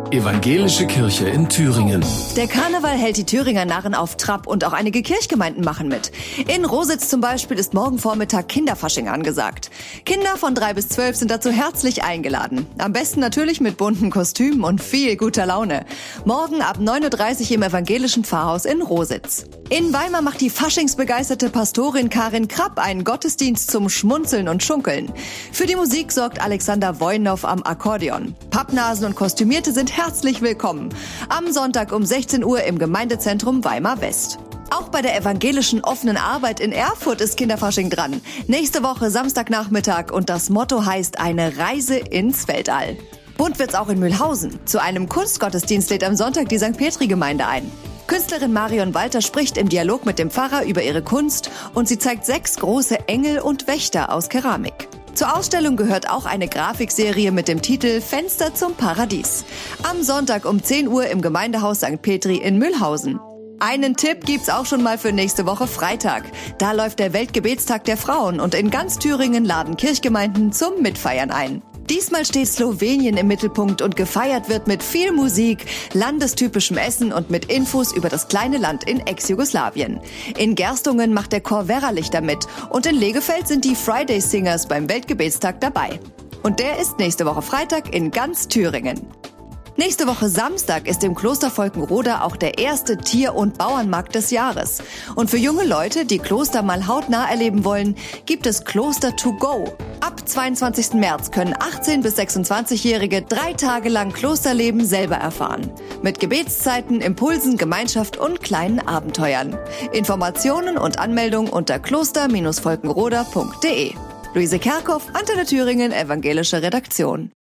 Evangelische Kirche in Thüringen. Der Karneval hält die Thüringer Narren auf Trab und auch einige Kirchgemeinden machen mit. In Rositz zum Beispiel ist morgen Vormittag Kinderfasching angesagt. Kinder von 3 bis 12 sind dazu herzlich eingeladen. Am besten natürlich mit bunten Kostümen und viel guter Laune. Morgen ab 9:30 Uhr im evangelischen Pfarrhaus in Rositz. In Weimar macht die faschingsbegeisterte Pastorin Karin Krapp einen Gottesdienst zum Schmunzeln und Schunkeln. Für die Musik sorgt Alexander Wojnow am Akkordeon. Pappnasen und Kostümierte sind herzlich willkommen. Am Sonntag um 16 Uhr im Gemeindezentrum Weimar West. Auch bei der evangelischen offenen Arbeit in Erfurt ist Kinderfasching dran. Nächste Woche Samstagnachmittag und das Motto heißt eine Reise ins Weltall. Bunt wird's auch in Mühlhausen. Zu einem Kunstgottesdienst lädt am Sonntag die St. Petri-Gemeinde ein. Künstlerin Marion Walter spricht im Dialog mit dem Pfarrer über ihre Kunst und sie zeigt 6 große Engel und Wächter aus Keramik. Zur Ausstellung gehört auch eine Grafikserie mit dem Titel Fenster zum Paradies. Am Sonntag um 10 Uhr im Gemeindehaus St. Petri in Mühlhausen. Einen Tipp gibt's auch schon mal für nächste Woche Freitag. Da läuft der Weltgebetstag der Frauen und in ganz Thüringen laden Kirchgemeinden zum Mitfeiern ein. Diesmal steht Slowenien im Mittelpunkt und gefeiert wird mit viel Musik, landestypischem Essen und mit Infos über das kleine Land in Ex-Jugoslawien. In Gerstungen macht der Chor Werralichter mit und in Legefeld sind die Friday Singers beim Weltgebetstag dabei. Und der ist nächste Woche Freitag in ganz Thüringen. Nächste Woche Samstag ist im Kloster Volkenroda auch der erste Tier- und Bauernmarkt des Jahres. Und für junge Leute, die Kloster mal hautnah erleben wollen, gibt es Kloster to go. Ab 22. März können 18- bis 26-Jährige 3 Tage lang Klosterleben selber erfahren. Mit Gebetszeiten, Impulsen, Gemeinschaft und kleinen Abenteuern. Informationen und Anmeldung unter kloster-volkenroda.de. Luise Kerkhoff, Antenne Thüringen, evangelische Redaktion.